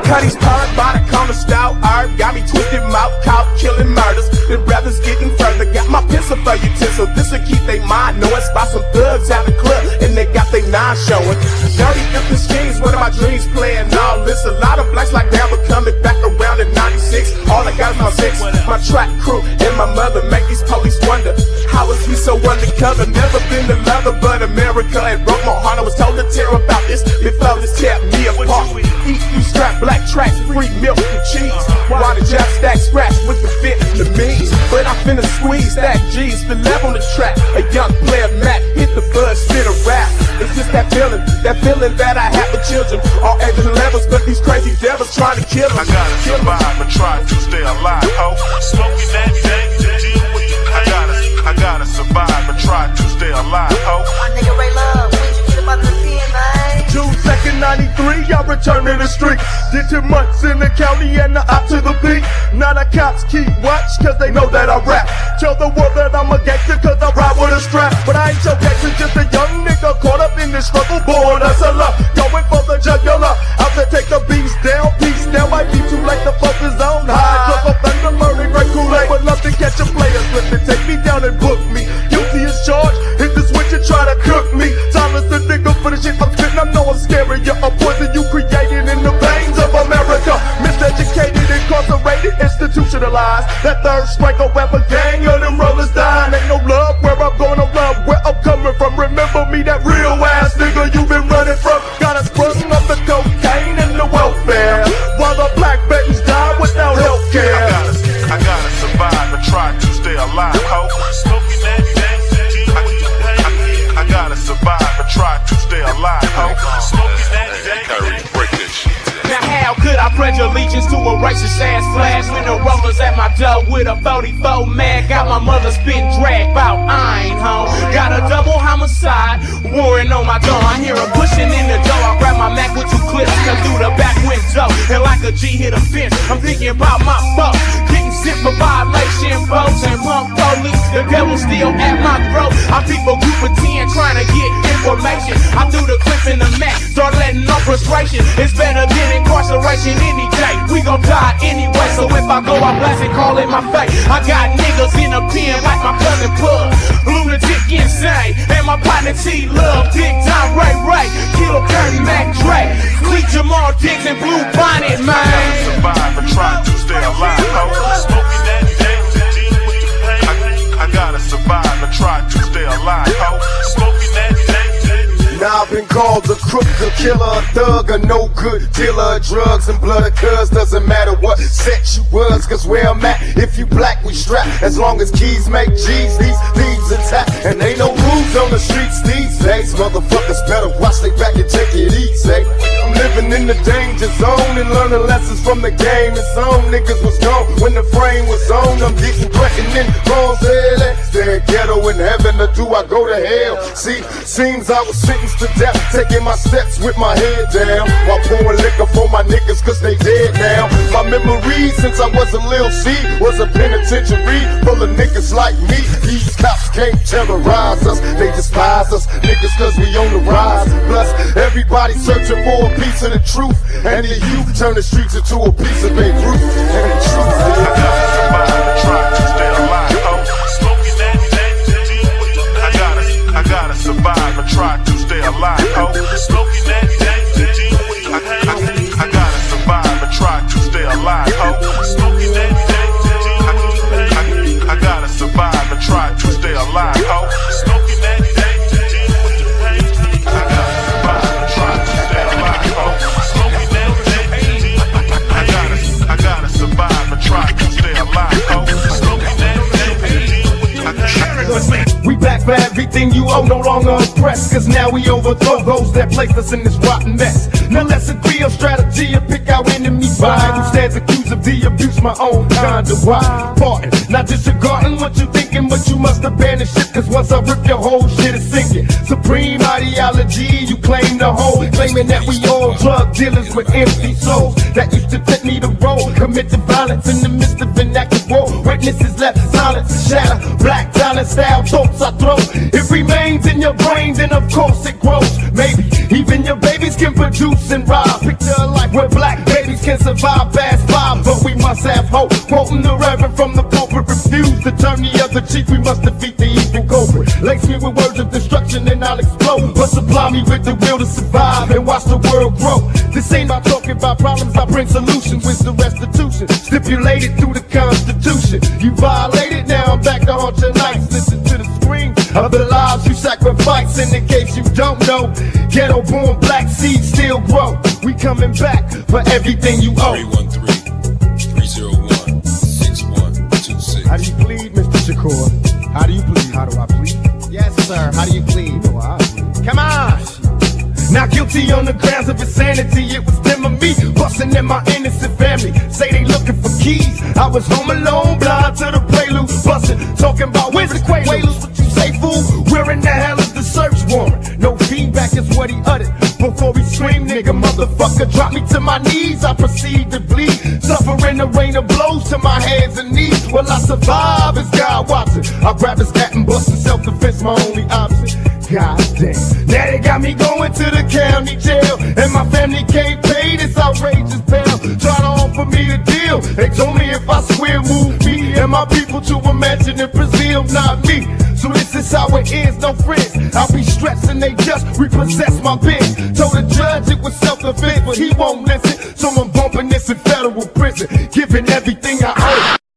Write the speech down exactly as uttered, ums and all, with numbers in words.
Cut these park by the corner style art. Got me twisted mouth, caught killing murders. The brothers getting further. Got my pistol for utensil. This'll keep they mind knowing. Spot some thugs out the club and they got they nine showing. Dirty empty schemes, one of my dreams playing all this. A lot of blacks like that, but coming back around in ninety-six. All I got is my six, my track crew and my mother make these police wonder. How is he so undercover? Never been to lover but America. And broke my heart, I was told to tear about this before this tear me apart. Eat you strap black tracks, free milk and cheese. While the job stack scratch with the Vietnamese. But I finna squeeze that G's, the level on the track. A young player Mac hit the buzz, spit a rap. It's just that feeling, that feeling that I have with children. All ages and levels, but these crazy devils trying to kill them. I gotta survive but try to stay alive, ho. Smoking that thing, deal with the pain. I gotta, I gotta survive but try to stay alive, ho. My nigga Ray Love, when you get about the pen, man? June second, ninety-three, I return to the street. Did two months in the county and the out to the beat. Now the cops keep watch, cause they know that I rap. Tell the world that I'm a gangster, cause I ride with a strap. But I ain't your gangster, just a young nigga caught up in this struggle. Born hustler, going for the jugular. Out to take the beats down, peace down. Might be too late, the focus on high. Drunk up thunder, murder, great Kool-Aid. Would love to catch a player slipping, take me down and book me. Guilty as charged, hit the switch and try to cook me. Silence the nigga for the shit I'm spitting. I know I'm scary, you're a poison you created in the veins of America. Miseducated, incarcerated, institutionalized. That third strike will ever gang of them rollers dying. Ain't no love where I'm going, no love where I'm coming from. Remember me, that real ass nigga you been running from. Got us sprung up the cocaine and the welfare, while the black babies die without health care. I gotta, I gotta survive and try to stay alive, ho. Smoking that thing, deal with the pain. I, I gotta survive and try to stay alive, ho. Smoking that thing. Now how could I pledge allegiance to a racist ass flag when the rollers at my door with a forty-four mag? Got my mother spitting drag bout I ain't home. Got a double homicide warring on my door. I hear her pushing in the door. I grab my Mac with two clips, come through the back window, and like a G hit a fence. I'm thinking about my folks getting sent for violation, folks, and punk police. The devil still at my throat. I people group of ten trying to get information. I threw the clip in the Mac, start letting off frustration. It's better than incarceration any day. We gon' die anyway, so if I go, I blast and call in my face. I got niggas in a pen like my cousin Pug, lunatic insane, and my partner T Love, Big Time Ray Ray, Kilo Curtin Mac Dre, Fleet Jamal Diggs and Blue Bonnet, man. I gotta survive and try to stay alive, ho. Smoking that thing, deal with the pain. I, I gotta survive and try to stay alive, ho. Smoking that thing. Now I've been called a crook, a killer, a thug, a no good dealer of drugs and blood of cuz. Doesn't matter what set you was, cause where I'm at, if you black we strap. As long as keys make G's, these thieves attack. And ain't no rules on the streets these days. Motherfuckers better watch they back and take it easy. I'm living in the danger zone and learning lessons from the game. It's on, niggas was gone when the frame was on. I'm getting threatening wrongs, they're ghetto in heaven, or do I go to hell? See, seems I was sitting to death, taking my steps with my head down, while pouring liquor for my niggas cause they dead now. My memory since I was a little C was a penitentiary full of niggas like me. These cops can't terrorize us, they despise us, niggas cause we on the rise. Plus everybody searching for a piece of the truth, and the youth turn the streets into a piece of Babe Ruth. And the truth is I gotta survive and try to stay alive, ho. Smoking that thing, deal with the pain. I gotta, I gotta survive and try to stay alive, ho. Smoking that thing, deal with the pain. I, I, I gotta survive and try to stay alive, ho. Smoking that thing, deal with the pain. I, I gotta survive and try to stay alive, ho. Smoking that thing, deal with the pain. I gotta survive and try to stay alive, ho. Smoking that thing, deal with the pain. I gotta, I gotta survive and try to stay alive, ho. Smoking that thing, deal with the pain. we back for everything you owe, no longer oppressed, cause now we overthrow those that placed us in this rotten mess. Now let's agree on strategy and pick our enemies by who stands accused of the abuse, my own kind of why. Pardon, not disregarding what you thinking, but you must abandon shit, cause once I rip your whole shit is sinking. Supreme ideology, you claim to hold, claiming that we all drug dealers with empty souls that used to fit me to roll, commit to violence in the midst of an active war. Witnesses left silence and shatter, black talent style thoughts I throw. It remains in your brain, then of course it grows. Maybe even your babies can produce and rob. Picture a life where black babies can survive past five, but we must have hope. Quoting the reverend from the pulpit, refuse to turn the other cheek. We must defeat the evil culprit. Lace me with words of destruction and I'll explode, but supply me with the will to survive and watch the world grow. This ain't about talking about problems, I bring solutions with the restitution stipulated through the Constitution. You violated, now I'm back to haunt your nights. Listen to the scream of the lives you sacrifice. In the case you don't know, ghetto born black seeds still grow. We coming back for everything you owe. three one three, three zero one, six one two six. How do you plead, Mister Shakur? How do you plead? How do I plead? Yes, sir. How do you plead? You know I plead. Come on. Not guilty on the grounds of insanity. It was them or me, busting in my innocent family. Say they looking for keys. I was home alone, blind to the prelude, busting, talking about where's the Quaaludes? What you say, fool? Where in the hell is the search warrant? No feedback is what he uttered before he screamed, nigga, motherfucker, drop me to my knees. I proceed to bleed, suffering the rain of blows to my hands and knees. Will I survive? Is God watching? I grab his cat and bust in self-defense, my only option. God damn, now they got me going to the county jail, and my family can't pay this outrageous bail. Try to offer me a deal, they told me if I swear, move me and my people to a mansion in Brazil, not me. So this is how it is, no friends. I'll be stressed and they just repossess my bitch. Told the judge it was self-defense, but he won't listen. So I'm bumping this in federal prison, giving everything I owe.